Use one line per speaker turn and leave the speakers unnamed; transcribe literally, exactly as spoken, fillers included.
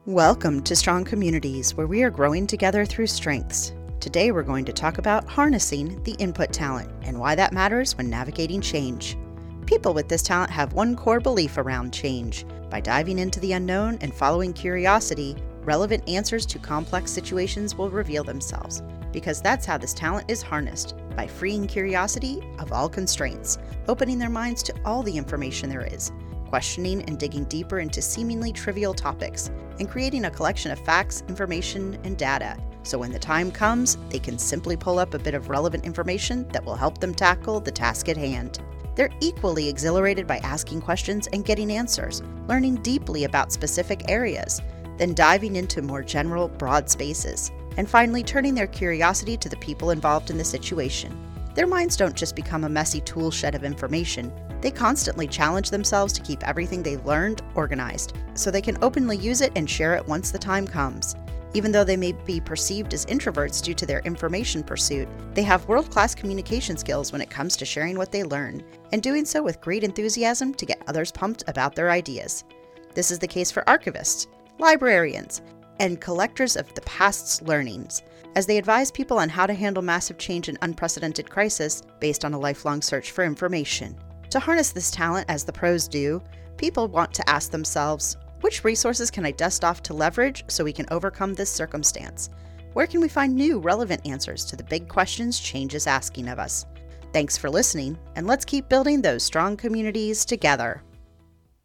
Welcome to Strong Communities, where we are growing together through strengths. Today we're going to talk about harnessing the input talent and why that matters when navigating change. People with this talent have one core belief around change. By diving into the unknown and following curiosity, relevant answers to complex situations will reveal themselves, because that's how this talent is harnessed, by freeing curiosity of all constraints, opening their minds to all the information there is, questioning and digging deeper into seemingly trivial topics, and creating a collection of facts, information, and data, so when the time comes, they can simply pull up a bit of relevant information that will help them tackle the task at hand. They're equally exhilarated by asking questions and getting answers, learning deeply about specific areas, then diving into more general, broad spaces, and finally turning their curiosity to the people involved in the situation. Their minds don't just become a messy tool shed of information. They constantly challenge themselves to keep everything they've learned organized, so they can openly use it and share it once the time comes. Even though they may be perceived as introverts due to their information pursuit, they have world-class communication skills when it comes to sharing what they learn, and doing so with great enthusiasm to get others pumped about their ideas. This is the case for archivists, librarians, and collectors of the past's learnings, as they advise people on how to handle massive change and unprecedented crisis based on a lifelong search for information. To harness this talent as the pros do, people want to ask themselves, which resources can I dust off to leverage so we can overcome this circumstance? Where can we find new, relevant answers to the big questions change is asking of us? Thanks for listening, and let's keep building those strong communities together.